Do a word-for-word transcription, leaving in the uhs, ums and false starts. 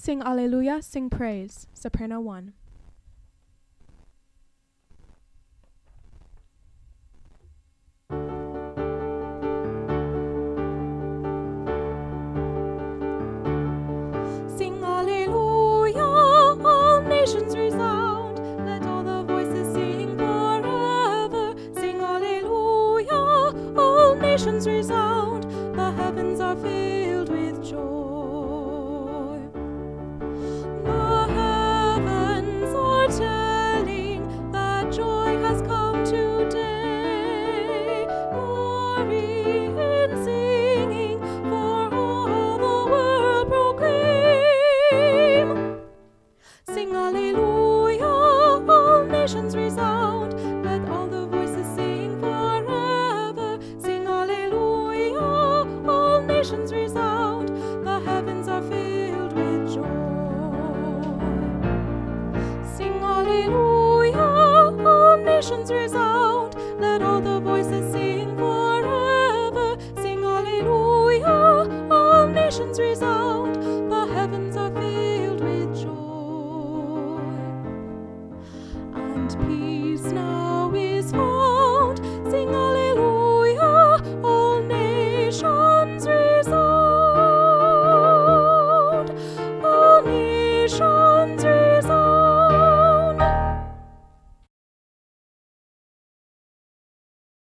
Sing Alleluia, sing praise. Soprano one. Sing Alleluia, all nations resound. Let all the voices sing forever. Sing Alleluia, all nations resound. The heavens are filled with joy. The heavens are telling that joy has come today. Glory and singing for all the world proclaim. Sing Alleluia, all nations resound. Let all the voices sing forever. Sing Alleluia, all nations resound. The heavens are filled with joy. Sing Alleluia, all nations resound. Let all the voices sing forever. Sing Alleluia, all nations resound. The heavens are filled with joy and peace.